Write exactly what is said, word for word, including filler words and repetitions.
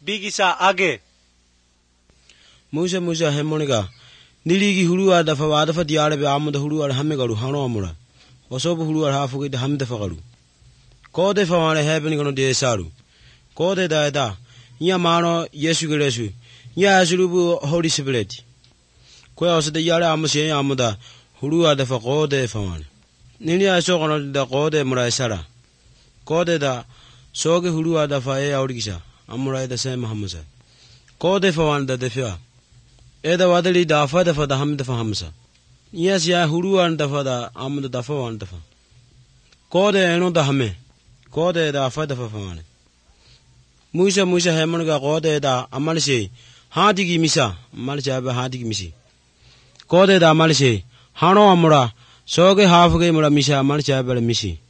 bigisa age. Musa Musa hemoniga. Niligi hurua dafa wada fa diare be amada hurua hamigaru hano amura. Wasobu hurua hafu gida hamda fagaru. Kode fa wane hebeni gono de saru. Kode da da. Nya mano Yesu Kristu. Nya asulubu Holy Spirit. Kwa osede yare amase amada hurua dafa kode fa wane. Nini aso gono da kode mura sara. Kode da soge hurua dafa e aurigisa. Amura da sema hamsa. Kode fa wane da defia. Eda wadali dafa dafa da ham dafa hamsa. Yes ya hurua dafa da amada dafa wane dafa. Kode eno da hame. Kode da fa dafa fa wane. Musa Musa hemoniga kode da amalse hadigi misa. Amalse abe hadigi misi. Kode da amalse hano amura soge hafuge mura misa amalse abe misi.